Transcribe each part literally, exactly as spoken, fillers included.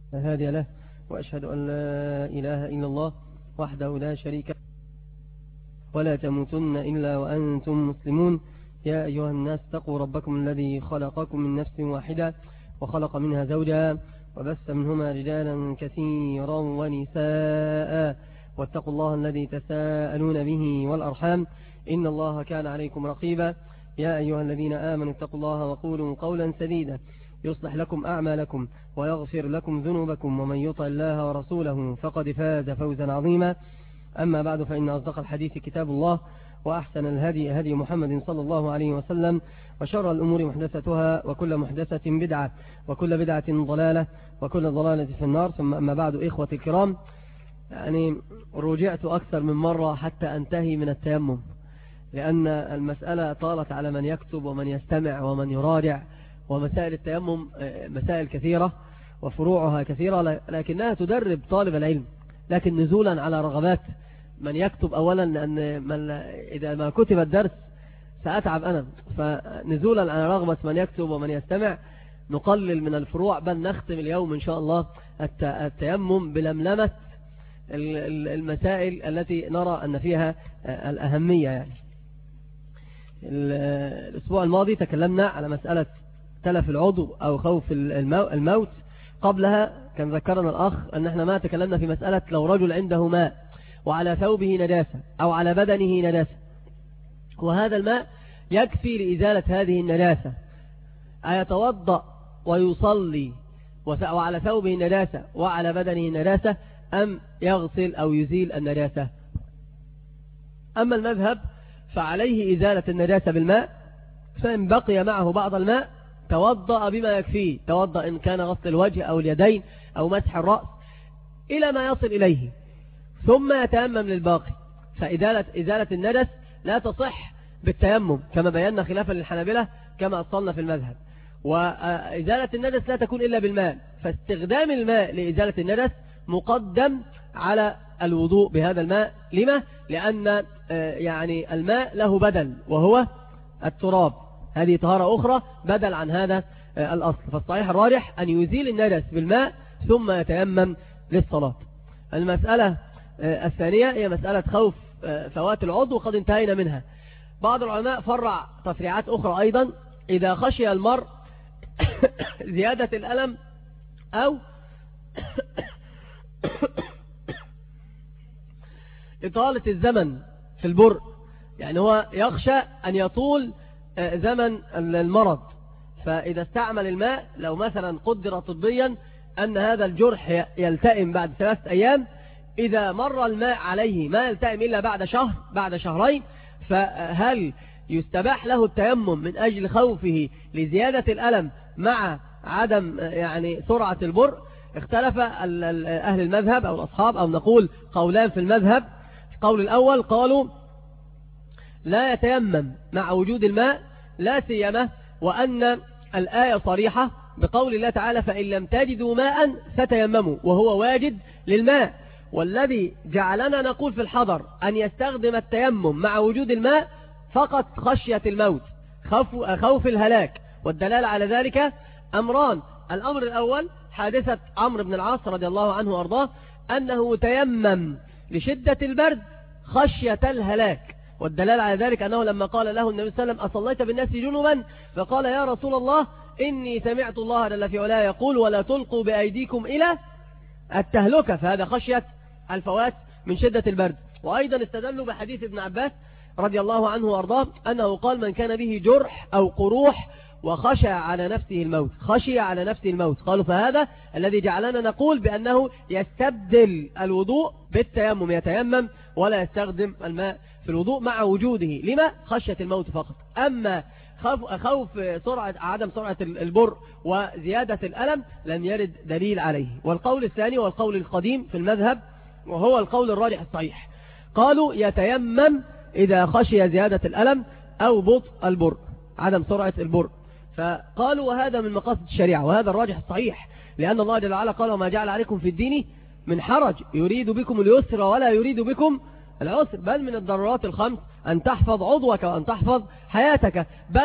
هادي له، وأشهد أن لا إله إلا الله وحده لا شريك له، ولا تموتن إلا وأنتم مسلمون. يا أيها الناس اتقوا ربكم الذي خلقكم من نفس واحدة وخلق منها زوجها وبث منهما رجالا كثيرا ونساء، واتقوا الله الذي تساءلون به والأرحام إن الله كان عليكم رقيبا. يا أيها الذين آمنوا اتقوا الله وقولوا قولا سديدا يصلح لكم أعمالكم ويغفر لكم ذنوبكم، ومن يطع الله ورسوله فقد فاز فوزا عظيما. أما بعد، فإن أصدق الحديث كتاب الله، وأحسن الهدي هدي محمد صلى الله عليه وسلم، وشر الأمور محدثتها، وكل محدثة بدعة، وكل بدعة ضلالة، وكل ضلالة في النار. ثم أما بعد، إخوتي الكرام، يعني رجعت أكثر من مرة حتى أنتهي من التيمم، لأن المسألة طالت على من يكتب ومن يستمع ومن يراجع، ومسائل التيمم مسائل كثيرة وفروعها كثيرة، لكنها تدرب طالب العلم. لكن نزولا على رغبات من يكتب أولا، لأن من إذا ما كتب الدرس سأتعب أنا، فنزولا على رغبة من يكتب ومن يستمع نقلل من الفروع، بل نختم اليوم إن شاء الله التيمم بلملمة المسائل التي نرى أن فيها الأهمية. يعني الأسبوع الماضي تكلمنا على مسألة تلف العضو أو خوف الموت. قبلها كان ذكرنا الأخ أن احنا ما تكلمنا في مسألة لو رجل عنده ماء وعلى ثوبه نداسة أو على بدنه نداسة، وهذا الماء يكفي لإزالة هذه النداسة، أيتوضأ ويصلي وعلى ثوبه نداسة وعلى بدنه نداسة، أم يغسل أو يزيل النداسة؟ أما المذهب فعليه إزالة النداسة بالماء، فإن بقي معه بعض الماء توضأ بما يكفيه، توضأ إن كان غسل الوجه أو اليدين أو مسح الرأس إلى ما يصل إليه، ثم يتيمم للباقي. فإزالة إزالة الندس لا تصح بالتيمم كما بينا خلافا للحنابلة كما أصلنا في المذهب، وإزالة الندس لا تكون إلا بالماء، فاستخدام الماء لإزالة الندس مقدم على الوضوء بهذا الماء. لما؟ لأن يعني الماء له بدل وهو التراب، هذه طهارة أخرى بدل عن هذا الأصل. فالصحيح الراجح أن يزيل الندس بالماء ثم يتيمم للصلاة. المسألة الثانية هي مسألة خوف فوات العضو، وقد انتهينا منها. بعض العلماء فرع تفريعات أخرى أيضا، إذا خشي المرء زيادة الألم أو إطالة الزمن في البرء، يعني هو يخشى أن يطول زمن المرض، فإذا استعمل الماء، لو مثلا قدر طبيا أن هذا الجرح يلتئم بعد ثلاثة أيام، إذا مر الماء عليه ما يلتئم إلا بعد شهر بعد شهرين، فهل يستباح له التيمم من أجل خوفه لزيادة الألم مع عدم يعني سرعة البرء؟ اختلف أهل المذهب أو الأصحاب، أو نقول قولان في المذهب. القول الأول قالوا لا يتيمم مع وجود الماء، لا سيما وأن الآية صريحة بقول الله تعالى فإن لم تجدوا ماء فتيمموا، وهو واجد للماء. والذي جعلنا نقول في الحضر أن يستخدم التيمم مع وجود الماء فقط خشية الموت، خوف, خوف الهلاك. والدلالة على ذلك أمران: الأمر الأول حادثة عمرو بن العاص رضي الله عنه وأرضاه، أنه تيمم لشدة البرد خشية الهلاك. والدلالة على ذلك أنه لما قال له النبي صلى الله عليه وسلم أصليت بالناس جنبا؟ فقال يا رسول الله إني سمعت الله جل في علاه يقول ولا تلقوا بأيديكم إلى التهلكة، فهذا خشية الفوات من شدة البرد. وأيضا استدلوا بحديث ابن عباس رضي الله عنه وأرضاه أنه قال من كان به جرح أو قروح وخشى على نفسه الموت، خشي على نفسه الموت، قالوا فهذا الذي جعلنا نقول بأنه يستبدل الوضوء بالتيمم، يتيمم ولا يستخدم الماء في الوضوء مع وجوده. لما؟ خشية الموت فقط. أما خوف, خوف سرعة عدم سرعة البر وزيادة الألم لم يرد دليل عليه. والقول الثاني والقول القديم في المذهب، وهو القول الراجح الصحيح، قالوا يتيمم إذا خشي زيادة الألم أو بطء البر، عدم سرعة البر. فقالوا وهذا من مقاصد الشريعة، وهذا الراجح الصحيح، لأن الله جل وعلا قال وما جعل عليكم في الدين من حرج يريد بكم اليسر ولا يريد بكم العسر، بل من الضرورات الخمس أن تحفظ عضوك وأن تحفظ حياتك. بل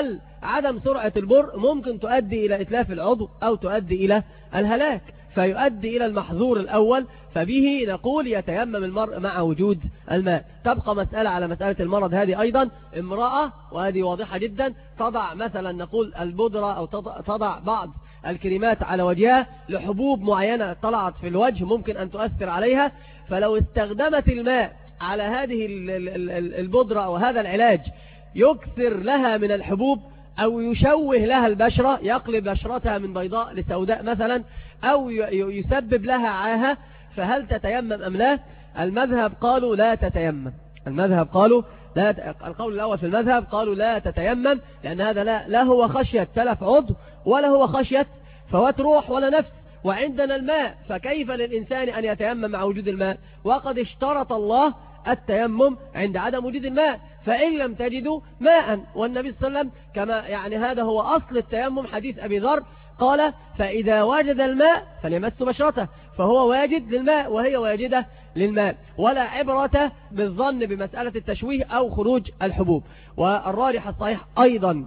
عدم سرعة البر ممكن تؤدي إلى إتلاف العضو أو تؤدي إلى الهلاك، فيؤدي إلى المحظور الأول، فبه نقول يتيمم المرء مع وجود الماء. تبقى مسألة على مسألة المرض هذه أيضا. امرأة، وهذه واضحة جدا، تضع مثلا نقول البودرة أو تضع بعض الكريمات على وجهها لحبوب معينة طلعت في الوجه ممكن أن تؤثر عليها، فلو استخدمت الماء على هذه البودرة أو هذا العلاج يكثر لها من الحبوب أو يشوه لها البشرة، يقلب بشرتها من بيضاء لسوداء مثلا، أو يسبب لها عاهة، فهل تتيمم أم لا؟ المذهب قالوا لا تتيمم. المذهب قالوا لا ت... القول الأول في المذهب قالوا لا تتيمم، لأن هذا لا, لا هو خشية تلف عضو ولا هو خشية فوات روح ولا نفس، وعندنا الماء، فكيف للإنسان أن يتيمم مع وجود الماء؟ وقد اشترط الله التيمم عند عدم وجود الماء، فإن لم تجدوا ماء، والنبي صلى الله عليه وسلم كما يعني هذا هو أصل التيمم، حديث أبي ذر قال فإذا وجد الماء فليمس بشرته، فهو واجد للماء وهي واجدة للماء، ولا عبرة بالظن بمسألة التشويه أو خروج الحبوب. والراجح الصحيح أيضا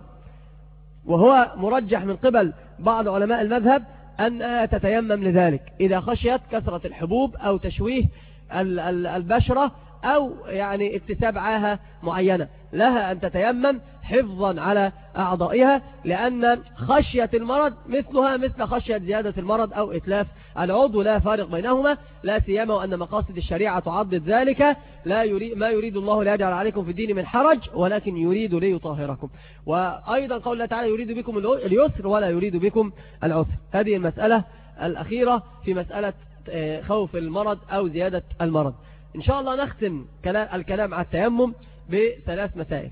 وهو مرجح من قبل بعض علماء المذهب أنها تتيمم لذلك إذا خشيت كثرة الحبوب أو تشويه البشرة أو يعني اكتساب عاهة معينة، لها أن تتيمم حفظا على أعضائها، لأن خشية المرض مثلها مثل خشية زيادة المرض أو إتلاف العضو، لا فارق بينهما، لا سيما وأن مقاصد الشريعة تعضد ذلك. لا يريد ما يريد الله ليجعل عليكم في الدين من حرج ولكن يريد ليطهركم. وأيضا قول الله تعالى يريد بكم اليسر ولا يريد بكم العسر. هذه المسألة الأخيرة في مسألة خوف المرض أو زيادة المرض. إن شاء الله نختم الكلام على التيمم بثلاث مسائل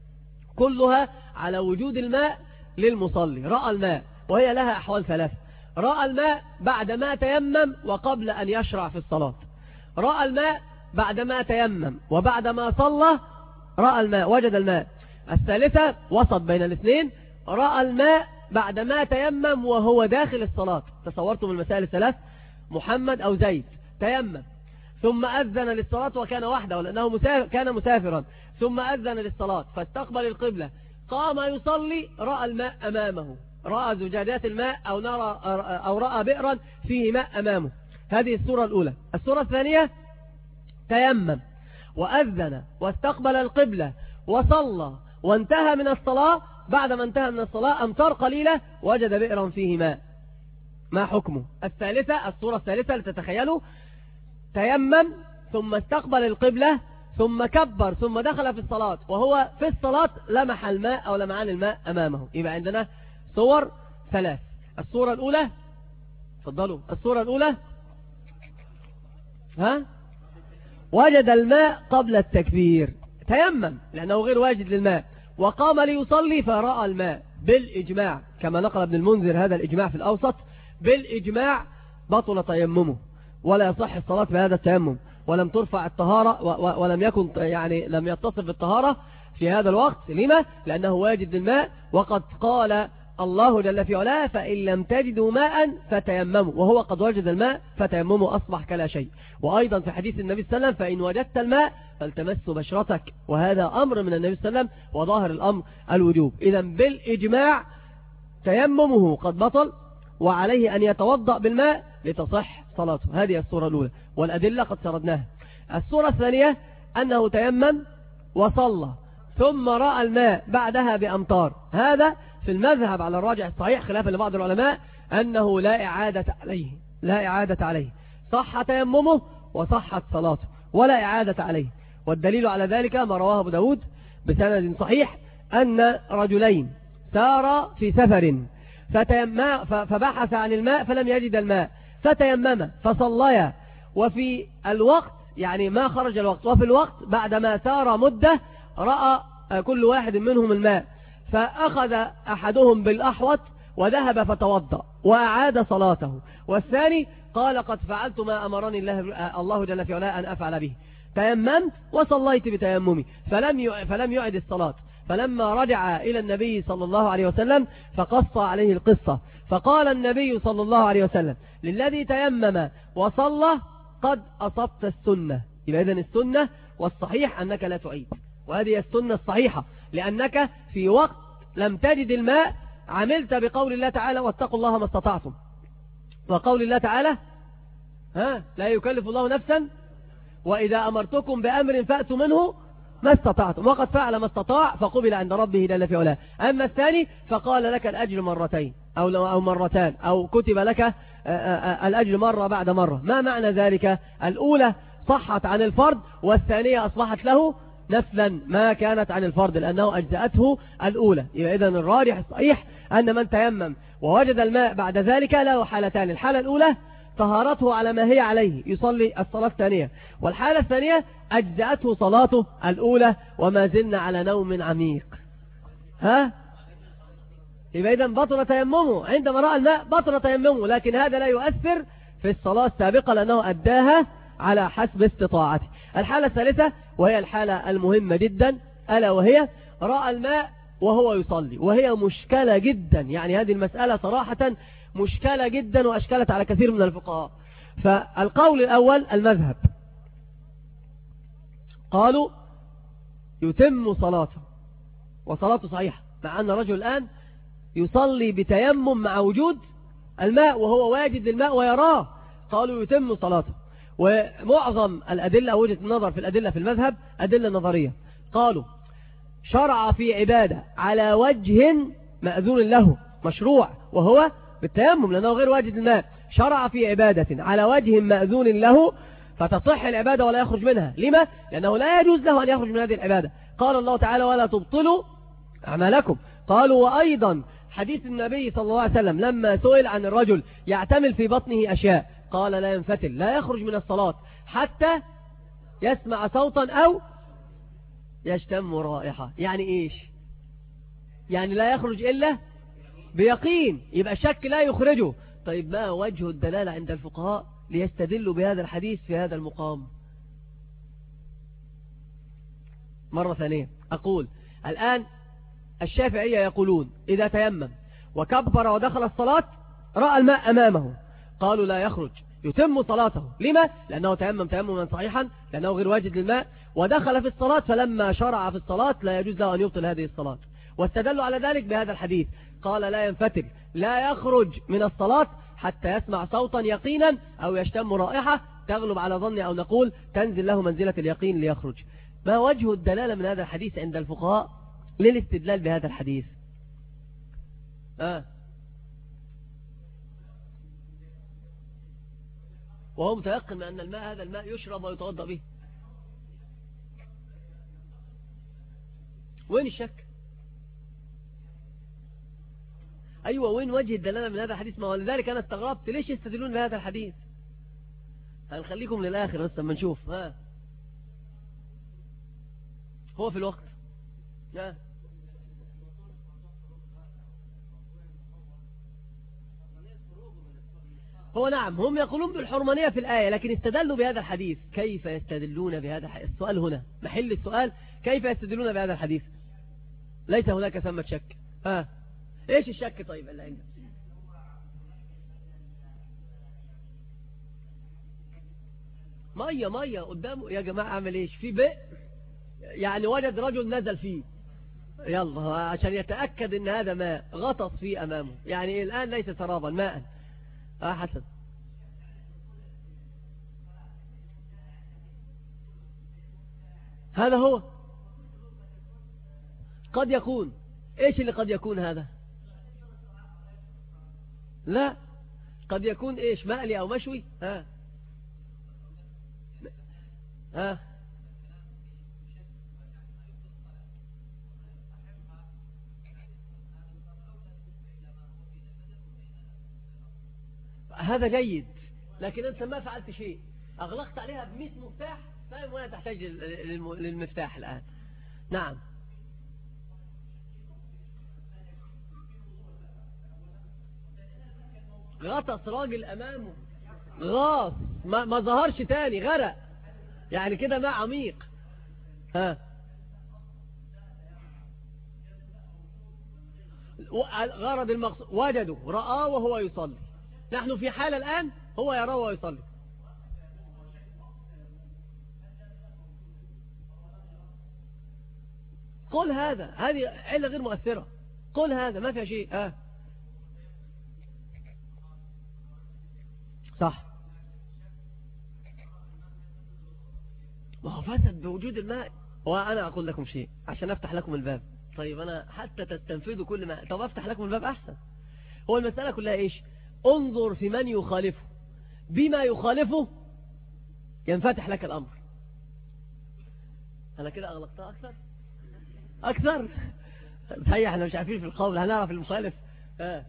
كلها على وجود الماء للمصلي. رأى الماء، وهي لها أحوال ثلاثة: رأى الماء بعدما تيمم وقبل أن يشرع في الصلاة، رأى الماء بعدما تيمم وبعدما صلى رأى الماء وجد الماء، الثالثة وسط بين الاثنين: رأى الماء بعدما تيمم وهو داخل الصلاة. تصورتم المسائل الثلاث؟ محمد أو زيد تيمم ثم أذن للصلاة وكان وحده لأنه مسافر كان مسافرا، ثم أذن للصلاة فاستقبل القبلة، قام يصلي، رأى الماء أمامه، رأى زجاجات الماء أو, نرى أو رأى بئرا فيه ماء أمامه. هذه الصورة الأولى. الصورة الثانية: تيمم وأذن واستقبل القبلة وصلى وانتهى من الصلاة، بعدما انتهى من الصلاة أمطار قليلة وجد بئرا فيه ماء، ما حكمه؟ الثالثة، الصورة الثالثة لتتخيلوا: تيمم ثم استقبل القبلة ثم كبر ثم دخل في الصلاة، وهو في الصلاة لمح الماء أو لمعان الماء أمامه. يبقى عندنا صور ثلاث. الصورة الأولى، تفضلوا، الصورة الأولى ها وجد الماء قبل التكبير، تيمم لأنه غير واجد للماء، وقام ليصلي فرأى الماء بالإجماع، كما نقل ابن المنذر هذا الإجماع في الأوسط، بالإجماع بطل تيممه ولا يصح الصلاة بهذا التيمم، ولم ترفع الطهارة ولم يكن يعني لم يتصف بالطهارة في هذا الوقت. لما؟ لأنه واجد للماء، وقد قال الله جل في علاه: فإن لم تجدوا ماء فتيمموا، وهو قد وجد الماء فتيمموا أصبح كلا شيء. وأيضا في حديث النبي صلى الله عليه وسلم: فإن وجدت الماء فالتمس بشرتك، وهذا أمر من النبي صلى الله عليه وسلم، وظاهر الأمر الوجوب. إذا بالإجماع تيممه قد بطل، وعليه أن يتوضأ بالماء لتصح صلاته. هذه الصورة الأولى، والأدلة قد سردناها. الصورة الثانية أنه تيمم وصلى ثم رأى الماء بعدها بأمطار. هذا في المذهب على الراجع الصحيح خلافا لبعض العلماء أنه لا إعادة عليه، لا إعادة عليه، صح تيممه وصحت صلاته ولا إعادة عليه. والدليل على ذلك ما رواه أبو داود بسند صحيح أن رجلين سارا في سفر فبحث عن الماء فلم يجد الماء فتيمم فصليا، وفي الوقت يعني ما خرج الوقت، وفي الوقت بعدما سار مدة رأى كل واحد منهم الماء، فأخذ أحدهم بالأحوط وذهب فتوضأ وأعاد صلاته، والثاني قال: قد فعلت ما أمرني الله, الله جل في علاه أن أفعل به، تيممت وصليت بتيممي، فلم فلم يعد الصلاة. فلما رجع إلى النبي صلى الله عليه وسلم فقص عليه القصة، فقال النبي صلى الله عليه وسلم: للذي تيمم وصلى قد أصبت السنة. يبقى إذن السنة والصحيح أنك لا تعيد، وهذه السنة الصحيحة، لأنك في وقت لم تجد الماء عملت بقول الله تعالى واتقوا الله ما استطعتم، وقول الله تعالى ها لا يكلف الله نفسا وإذا أمرتكم بأمر فأتوا منه ما استطعتم، وقد فعل ما استطاع فقبل عند ربه جل في علاه. أما الثاني فقال لك الأجر مرتين أو أو مرتان أو كتب لك الأجر مرة بعد مرة. ما معنى ذلك؟ الأولى صحت عن الفرد والثانية أصبحت له نفلا ما كانت عن الفرد لأنه أجزأته الأولى. يبقى إذن الراجح الصحيح أن من تيمم ووجد الماء بعد ذلك له حالتان، الحالة الأولى طهارته على ما هي عليه يصلي الصلاة الثانية، والحالة الثانية أجزأته صلاته الأولى وما زلنا على نوم عميق. ها يبقى إذن بطل تيممه عندما رأى الماء بطل تيممه، لكن هذا لا يؤثر في الصلاة السابقة لأنه أداها على حسب استطاعته. الحالة الثالثة وهي الحالة المهمة جدا ألا وهي رأى الماء وهو يصلي، وهي مشكلة جدا، يعني هذه المسألة صراحة مشكلة جدا وأشكلت على كثير من الفقهاء. فالقول الأول المذهب قالوا يتم صلاته وصلاته صحيحة، مع أن الرجل الآن يصلي بتيمم مع وجود الماء وهو واجد الماء ويراه، قالوا يتم صلاته. ومعظم الأدلة وجهة النظر في الأدلة في المذهب أدلة نظرية، قالوا شرع في عبادة على وجه مأذون له مشروع وهو بالتيمم لأنه غير واجد الماء، شرع في عبادة على وجه مأذون له فتصح العبادة ولا يخرج منها. لما؟ لأنه لا يجوز له أن يخرج من هذه العبادة. قال الله تعالى ولا تبطلوا أعمالكم. قالوا وأيضا حديث النبي صلى الله عليه وسلم لما سئل عن الرجل يعتمل في بطنه أشياء قال لا ينفتل لا يخرج من الصلاة حتى يسمع صوتا أو يشتم رائحة. يعني إيش؟ يعني لا يخرج إلا بيقين، يبقى الشك لا يخرجه. طيب ما وجه الدلالة عند الفقهاء ليستدلوا بهذا الحديث في هذا المقام؟ مرة ثانية أقول الآن الشافعية يقولون إذا تيمم وكبر ودخل الصلاة رأى الماء أمامه قالوا لا يخرج يتم صلاته. لما؟ لأنه تيمم تيمما صحيحا لأنه غير واجد للماء ودخل في الصلاة، فلما شرع في الصلاة لا يجوز له أن يبطل هذه الصلاة. واستدلوا على ذلك بهذا الحديث قال لا ينفتل لا يخرج من الصلاة حتى يسمع صوتا يقينا أو يشتم رائحة تغلب على ظني أو نقول تنزل له منزلة اليقين ليخرج. ما وجه الدلالة من هذا الحديث عند الفقهاء للاستدلال بهذا الحديث؟ آه. وهو متيقن أن الماء هذا الماء يشرب ويتوضأ به. وين الشك؟ أيوة وين وجه الدلالة من هذا الحديث؟ ما هو لذلك أنا استغربت ليش يستدلون بهذا الحديث. هنخليكم للآخر بس لما نشوف. ها هو في الوقت ها. هو نعم هم يقولون بالحرمانية في الآية لكن استدلوا بهذا الحديث. كيف يستدلون بهذا الحديث؟ السؤال هنا محل السؤال، كيف يستدلون بهذا الحديث؟ ليس هناك ثمة شك. ها ايش الشك طيب اللي عندك؟ مية مية قدامه يا جماعة اعمل ايش في بئر يعني وجد رجل نزل فيه يلا عشان يتأكد ان هذا ماء غطس فيه امامه، يعني الآن ليس سرابا ماء. اه حسن هذا هو قد يكون. ايش اللي قد يكون هذا؟ لا قد يكون ايش مقلي او مشوي. ها ها هذا جيد لكن انت ما فعلت شيء، اغلقت عليها بمئة مفتاح فاهم ولا تحتاج للمفتاح الان. نعم غطس راجل امامه غاص ما, ما ظهرش تاني غرق يعني كده ماء عميق. ها غرض المقصود وجده رآه وهو يصلي، نحن في حالة الآن هو يراه وهو يصلي. قل هذا هذه علة غير مؤثرة. قل هذا ما في شيء. آه. صح. ما هو فسد بوجود الماء. وأنا أقول لكم شيء عشان أفتح لكم الباب. طيب أنا حتى تستنفذوا كل ما، طب أفتح لكم الباب أحسن. هو المسألة كلها إيش؟ انظر في من يخالفه، بما يخالفه ينفتح لك الأمر. أنا كده أغلقتها أكثر أكثر هيا احنا مش عارفين في القول، هنعرف المخالف. آه.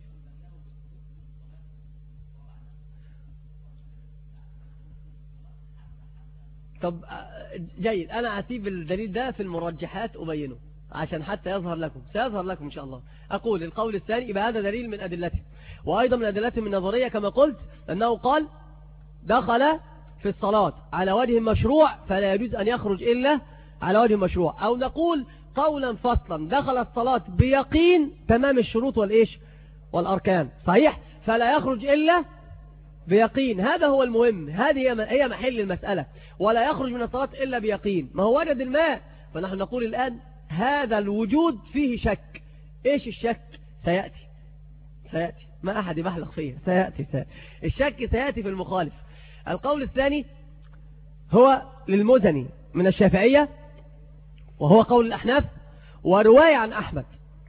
طب جيد، أنا أسيب الدليل ده في المرجحات أبينه عشان حتى يظهر لكم، سيظهر لكم إن شاء الله. أقول القول الثاني يبقى هذا دليل من أدلته، وأيضا من أدلته من نظرية كما قلت أنه قال دخل في الصلاة على وجه مشروع فلا يجوز أن يخرج إلا على وجه مشروع. أو نقول قولا فصلا دخل الصلاة بيقين تمام الشروط والإيش والأركان صحيح، فلا يخرج إلا بيقين. هذا هو المهم، هذه هي محل المسألة. ولا يخرج من الصلاة إلا بيقين. ما هو وجد الماء، فنحن نقول الآن هذا الوجود فيه شك. إيش الشك؟ سيأتي سيأتي ما أحد يبحلق فيه، سيأتي, سيأتي الشك سيأتي في المخالف. القول الثاني هو للمزني من الشافعية، وهو قول الأحناف ورواية عن أحمد،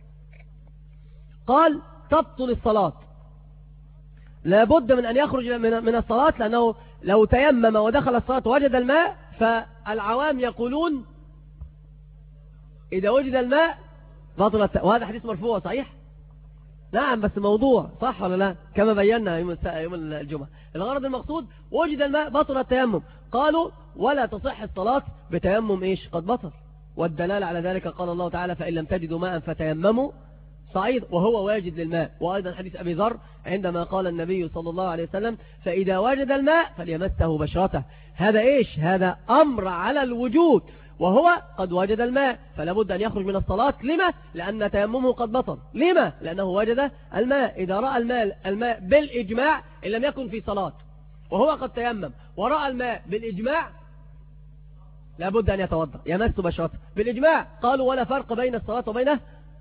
قال تبطل الصلاة، لابد من أن يخرج من الصلاة، لأنه لو تيمم ودخل الصلاة وجد الماء، فالعوام يقولون إذا وجد الماء بطلت. وهذا حديث مرفوع صحيح؟ نعم، بس موضوع صح ولا لا؟ كما بينا يوم يوم الجمعة. الغرض المقصود وجد الماء بطل التيمم. قالوا ولا تصح الصلاة بتيمم إيش قد بطل. والدلالة على ذلك قال الله تعالى فإن لم تجدوا ماء فتيمموا صعيد، وهو واجد للماء. وأيضا حديث أبي ذر عندما قال النبي صلى الله عليه وسلم فإذا وجد الماء فليمسه بشرته. هذا إيش؟ هذا أمر على الوجود، وهو قد وجد الماء فلا بد أن يخرج من الصلاة. لما؟ لأن تيممه قد بطل. لما؟ لأنه وجد الماء. إذا رأى الماء, الماء بالإجماع إن لم يكن في صلاة وهو قد تيمم ورأى الماء بالإجماع لا بد أن يتوضأ يمس بشرته بالإجماع. قالوا ولا فرق بين الصلاة وبين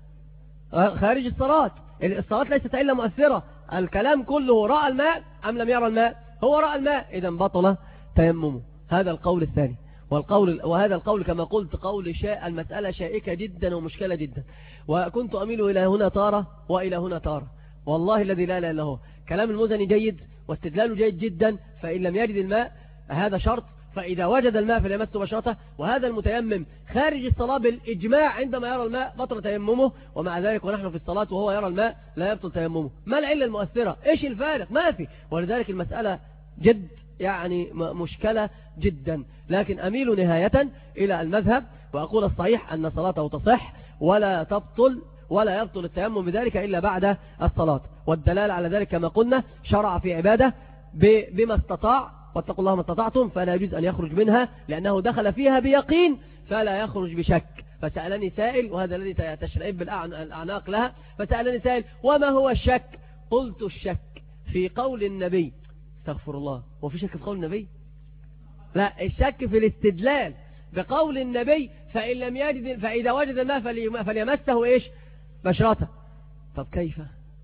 خارج الصلاة. الصلاة ليست إلا مؤثرة. الكلام كله رأى الماء أم لم يرى الماء؟ هو رأى الماء، إذا بطل تيممه. هذا القول الثاني. والقول وهذا القول كما قلت قول شاء، المسألة شائكة جدا ومشكلة جدا، وكنت أميل إلى هنا تارة وإلى هنا تارة. والله الذي لا لا إلا هو. كلام المزني جيد واستدلاله جيد جدا. فإن لم يجد الماء هذا شرط، فإذا وجد الماء فليمس بشرته. وهذا المتيمم خارج الصلاة بالإجماع عندما يرى الماء بطل تيممه، ومع ذلك ونحن في الصلاة وهو يرى الماء لا يبطل تيممه. ما العلة المؤثرة؟ إيش الفارق؟ ما في. ولذلك المسألة جد يعني مشكلة جدا. لكن أميل نهاية إلى المذهب وأقول الصحيح أن صلاته تصح ولا تبطل ولا يبطل التيمم بذلك إلا بعد الصلاة. والدلالة على ذلك كما قلنا شرع في عبادة بما استطاع، واتقوا الله ما استطعتم، فلا يجوز أن يخرج منها لأنه دخل فيها بيقين فلا يخرج بشك. فسألني سائل، وهذا الذي تشرئب الأعناق لها، فسألني سائل وما هو الشك؟ قلت الشك في قول النبي. استغفر الله، وفي شك في قول النبي؟ لا، الشك في الاستدلال بقول النبي فإن لم يجد فإذا وجد الماء فليمسه إيش بشرته. طب كيف؟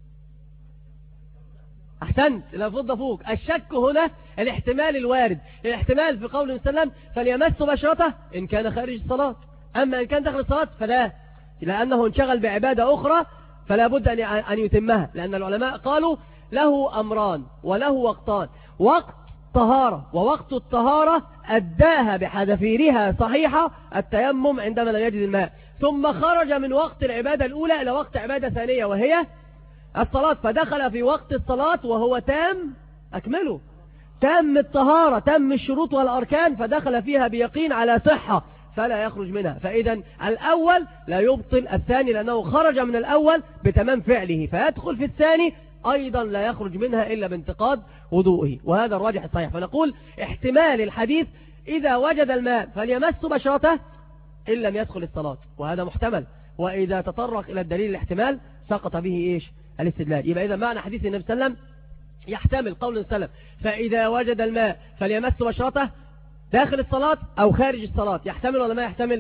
أحسنت، لابد فوق. الشك هنا الاحتمال الوارد، الاحتمال في قول النبي صلى الله عليه وسلم فليمس بشرته إن كان خارج الصلاة. أما إن كان داخل الصلاة فلا، لأنه انشغل بعبادة أخرى فلا بد أن يتمها. لأن العلماء قالوا له أمران وله وقتان: وقت طهارة، ووقت الطهارة أداها بحذافيرها صحيحة التيمم عندما لا يجد الماء، ثم خرج من وقت العبادة الأولى إلى وقت عبادة ثانية وهي الصلاة، فدخل في وقت الصلاة وهو تام أكمله، تام الطهارة، تم الشروط والأركان، فدخل فيها بيقين على صحة فلا يخرج منها. فإذا الأول لا يبطل الثاني لأنه خرج من الأول بتمام فعله، فيدخل في الثاني أيضا لا يخرج منها إلا بانتقاد وضوئه، وهذا الراجح الصحيح. فنقول احتمال الحديث إذا وجد الماء فليمس بشرته إن لم يدخل الصلاة، وهذا محتمل. وإذا تطرق إلى الدليل الاحتمال سقط به إيش الاستدلال. يبقى إذا معنى حديث النبي صلى الله عليه وسلم يحتمل قول النبي صلى الله عليه وسلم فإذا وجد الماء فليمس بشرته داخل الصلاة أو خارج الصلاة، يحتمل ولا ما يحتمل؟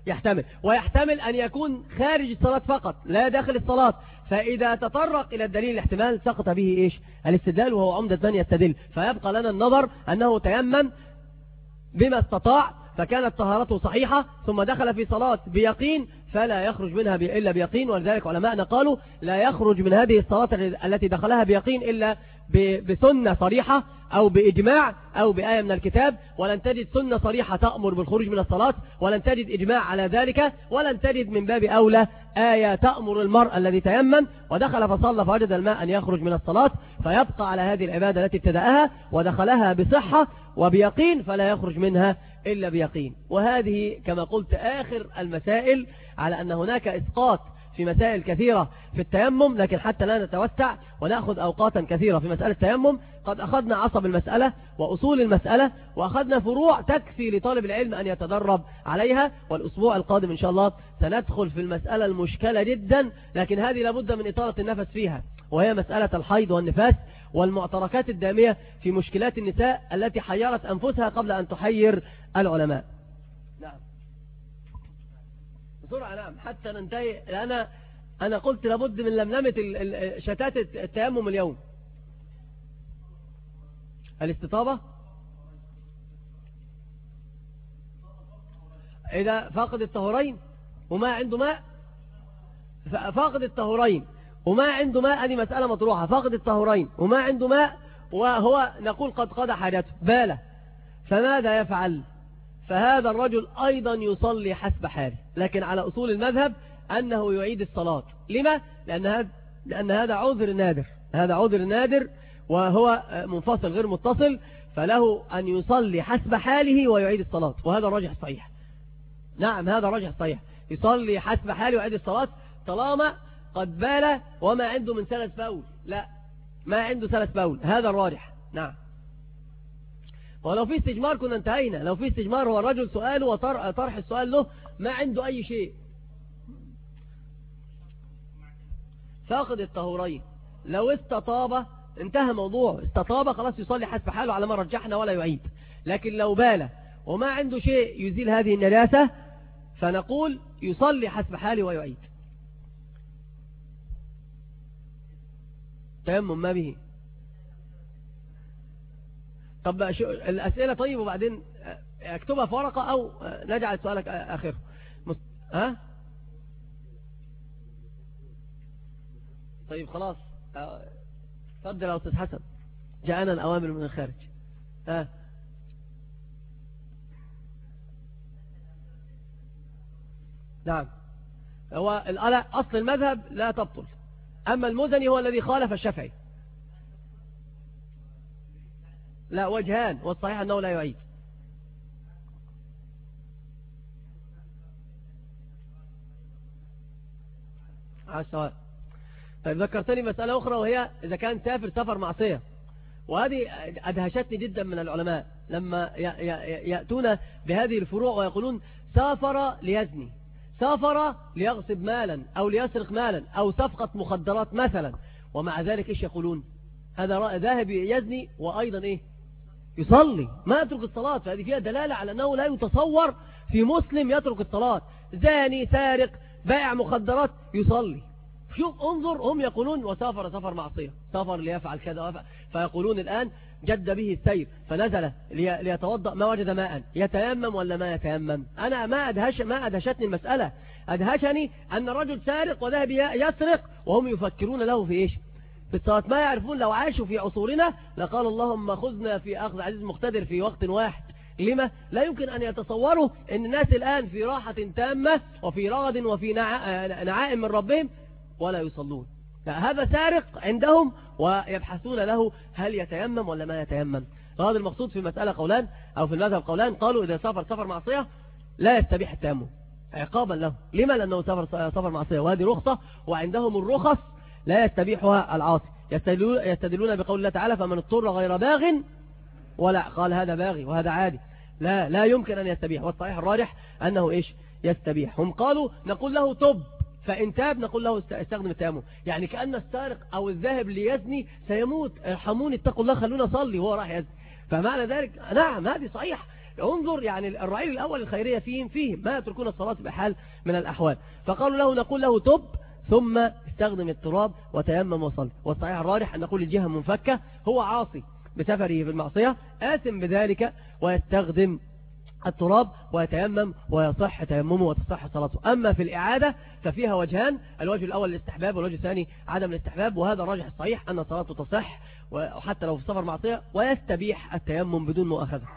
يحتمل، ويحتمل أن يكون خارج الصلاة فقط لا داخل الصلاة، فإذا تطرق إلى الدليل الاحتمال سقط به إيش الاستدلال، وهو عمدة من يستدل. فيبقى لنا النظر أنه تيمم بما استطاع فكانت طهارته صحيحة ثم دخل في صلاة بيقين فلا يخرج منها إلا بيقين. ولذلك علماءنا قالوا لا يخرج من هذه الصلاة التي دخلها بيقين إلا بسنة صريحة أو بإجماع أو بآية من الكتاب، ولن تجد سنة صريحة تأمر بالخروج من الصلاة، ولن تجد إجماع على ذلك، ولن تجد من باب أولى آية تأمر المرء الذي تيمم ودخل فصلى فوجد الماء أن يخرج من الصلاة، فيبقى على هذه العبادة التي ابتدأها ودخلها بصحة وبيقين فلا يخرج منها إلا بيقين. وهذه كما قلت آخر المسائل على أن هناك إسقاط في مسائل كثيرة في التيمم، لكن حتى لا نتوسع ونأخذ أوقاتا كثيرة في مسألة التيمم قد أخذنا عصب المسألة وأصول المسألة وأخذنا فروع تكفي لطالب العلم أن يتدرب عليها. والأسبوع القادم إن شاء الله سندخل في المسألة المشكلة جدا، لكن هذه لابد من إطالة النفس فيها، وهي مسألة الحيض والنفاس والمعتركات الدامية في مشكلات النساء التي حيرت أنفسها قبل أن تحير العلماء. نعم بسرعة نعم حتى ننتهي، لأن أنا قلت لابد من لملمة شتات التيمم اليوم. الاستطابة إذا فاقد الطهورين وما عنده ماء، فاقد الطهورين وما عنده ماء هذه مسألة مطروحة. فاقد الطهورين وما عنده ماء وهو نقول قد قضى حاجته باله، فماذا يفعل؟ فهذا الرجل أيضا يصلي حسب حاله، لكن على أصول المذهب أنه يعيد الصلاة. لما؟ لأن هذا لأن هذا عذر نادر، هذا عذر نادر وهو منفصل غير متصل، فله أن يصلي حسب حاله ويعيد الصلاة، وهذا الراجح الصحيح. نعم هذا الراجح الصحيح، يصلي حسب حاله ويعيد الصلاة طالما قد بال وما عنده من ثلاث بول، لا ما عنده ثلاث بول، هذا الراجح. نعم ولو في استجمار كنا انتهينا. لو في استجمار هو الرجل سؤاله وطرح السؤال له ما عنده أي شيء. فاقد الطهورين لو استطاب انتهى موضوع، استطاب خلاص يصلي حسب حاله على ما رجحنا ولا يعيد. لكن لو بال وما عنده شيء يزيل هذه النجاسة فنقول يصلي حسب حاله ويعيد. تيمم ما به. طب شو الأسئلة طيب وبعدين اكتبها في ورقة أو نجعل سؤالك آخره. مست... ها طيب خلاص تفضل يا أستاذ حسن، جاءنا الأوامر من الخارج. ها نعم هو أصل المذهب لا تبطل، أما المزني هو الذي خالف الشافعي. لا وجهان، والصحيح أنه لا يعيد. على السؤال. طيب ذكرتني مسألة أخرى وهي إذا كان سافر سفر معصية، وهذه أدهشتني جدا من العلماء لما يأتون بهذه الفروع ويقولون سافر ليزني، سافر ليغصب مالا أو ليسرق مالا أو صفقة مخدرات مثلا، ومع ذلك إيش يقولون؟ هذا ذاهب يزني وأيضا إيه يصلي ما يترك الصلاة. فهذه فيها دلالة على أنه لا يتصور في مسلم يترك الصلاة. زاني سارق بائع مخدرات يصلي. شوف انظر هم يقولون وسافر سفر معصية، سافر ليفعل كذا وفعل، فيقولون الآن جد به السير فنزل ليتوضأ ما وجد ماء يتيمم ولا ما يتيمم. أنا ما أدهش ما أدهشتني المسألة، أدهشني أن رجل سارق وذهب يسرق وهم يفكرون له في إيش في الصلاة. ما يعرفون لو عاشوا في عصورنا لقال اللهم خذنا في أخذ عزيز مقتدر في وقت واحد. لما؟ لا يمكن أن يتصوروا أن الناس الآن في راحة تامة وفي رغد وفي نعائم من ربهم ولا يصلون. هذا سارق عندهم ويبحثون له هل يتيمم ولا ما يتيمم. هذا المقصود في المسألة قولان أو في المذهب قولان، قالوا إذا سافر سفر معصية لا يستبيح التيمم عقابا له. لما؟ لأنه سافر سفر معصية وهذه رخصة، وعندهم الرخص لا يستبيحها العاصي. يستدلون بقول الله تعالى فمن اضطر غير باغ ولا، قال هذا باغي وهذا عادي، لا لا يمكن أن يستبيح. والصحيح الراجح أنه إيش يستبيح. هم قالوا نقول له تب، فإن تاب نقول له استخدم التيمم. يعني كأن السارق أو الذاهب ليزني سيموت، ارحموني اتقوا الله خلونا نصلي وهو راح يزني. فمعنى ذلك نعم هذه صحيح انظر يعني الرعيل الأول الخيرية فيهم فيهم ما يتركون الصلاة بحال من الأحوال. فقالوا له نقول له تب ثم استخدم التراب وتيمم وصل. والصحيح الراجح أن نقول الجهة منفكة، هو عاصي بسفره في المعصية آثم بذلك، ويستخدم التراب ويتيمم ويصح تيممه وتصح صلاته. أما في الإعادة ففيها وجهان، الوجه الأول الاستحباب والوجه الثاني عدم الاستحباب، وهذا الراجح الصحيح أن صلاته تصح وحتى لو في سفر معصية، ويستبيح التيمم بدون مؤاخذة.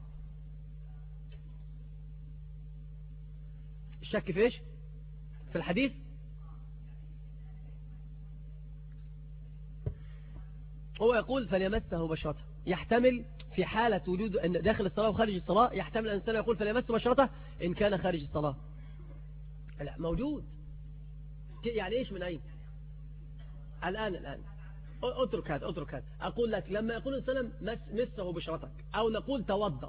الشك في إيش؟ في الحديث؟ هو يقول فليمسه بشرته، يحتمل في حالة وجود أن داخل الصلاة وخارج الصلاة، يحتمل الإنسان يقول فليمسه بشرته إن كان خارج الصلاة. لا موجود. يعني إيش من أين؟ الآن الآن اترك هذا اترك هذا أقول لك لما يقول السلام مس مسه بشرتك، أو نقول توضأ،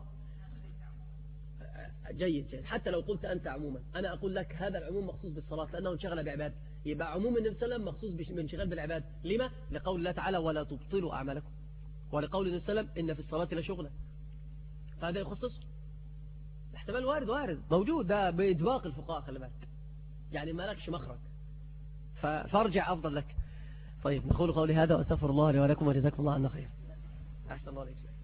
جيد جيد، حتى لو قلت أنت عموما، أنا أقول لك هذا العموم مخصوص بالصلاة لأنه انشغل بعباد، يبقى عموم النبي صلى الله عليه وسلم مخصوص بانشغال بالعباد. لما؟ لقول الله تعالى ولا تبطلوا أعمالكم، ولقول النبي صلى الله عليه وسلم إن في الصلاة لشغلا، فهذا يخصصه. احتمال وارد وارد موجود، ده بإطباق الفقهاء خلي بالك، يعني ما لكش مخرج، فارجع أفضل لك. طيب نقول قولي هذا وأستغفر الله لي ولكم وجزاكم الله عنا خير. أحسن الله عليك.